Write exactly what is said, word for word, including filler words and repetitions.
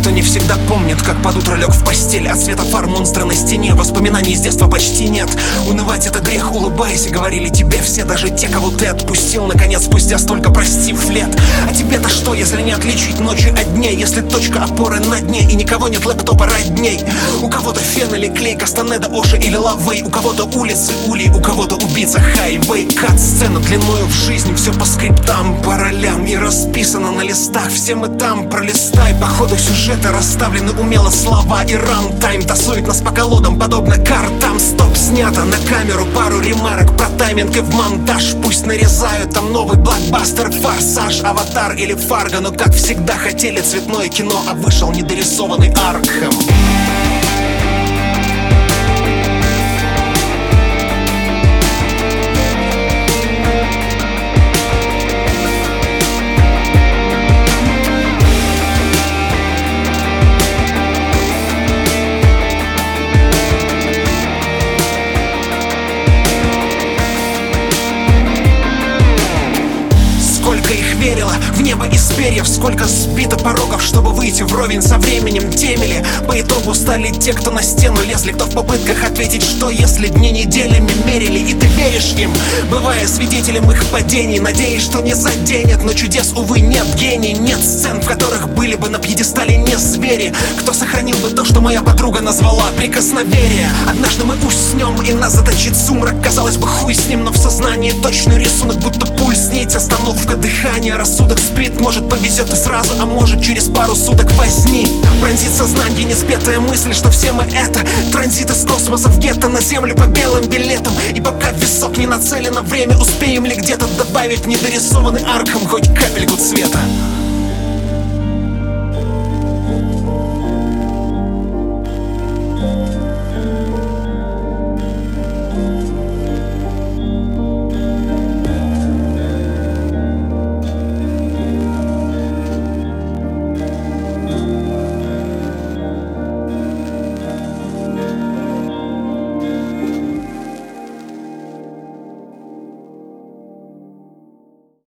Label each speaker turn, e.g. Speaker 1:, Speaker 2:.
Speaker 1: кто не всегда помнит, как под утро лег в постель. От света фар монстра на стене, воспоминаний с детства почти нет. Унывать это грех, улыбайся, говорили тебе все, даже те, кого ты отпустил, наконец, спустя столько простив лет. А тебе-то что, если не отличить ночи от дней? Если точка опоры на дне и никого нет лэптопа родней? У кого-то фен или клей, Кастанеда, Оши или Лавей. У кого-то улицы, улей, у кого-то убийца, хайвей. Кат-сцена длиною в жизнь, все по скриптам, по ролям и расписано на листах. Все мы там, пролистай. По ходу сюжета расставлены умело слова и рантайм тасует нас по колодам, подобно картам. Стоп, снято на камеру, пару ремарок про тайминг и в монтаж. Пусть нарезают там новый блокбастер, Форсаж, Аватар или Фарго. Но как всегда хотели цветное кино, а вышел недорисованный Аркхэм. Сколько их верило в небо из перьев, сколько сбито порогов, чтобы выйти вровень со временем. Темели по итогу стали те, кто на стену лезли, кто в попытках ответить, что если дни неделями мерили. И ты веришь им, бывая свидетелем их падений, надеясь, что не заденет, но чудес, увы, нет. Гений, нет сцен, в которых были бы на пьедестале не звери. Кто сохранил бы то, что моя подруга назвала прикосновение? Однажды мы уснем, и нас заточит сумрак. Казалось бы, хуй с ним, но в сознании точный рисунок, будто пульс, нить, остановка дыхания. Рассудок спит, может повезет и сразу, а может через пару суток возни. Пронзит сознание неспетая мысль, что все мы это транзит из космоса в гетто на землю по белым билетам. И пока висок не нацелено время, успеем ли где-то добавить недорисованный Аркхэм хоть капельку цвета?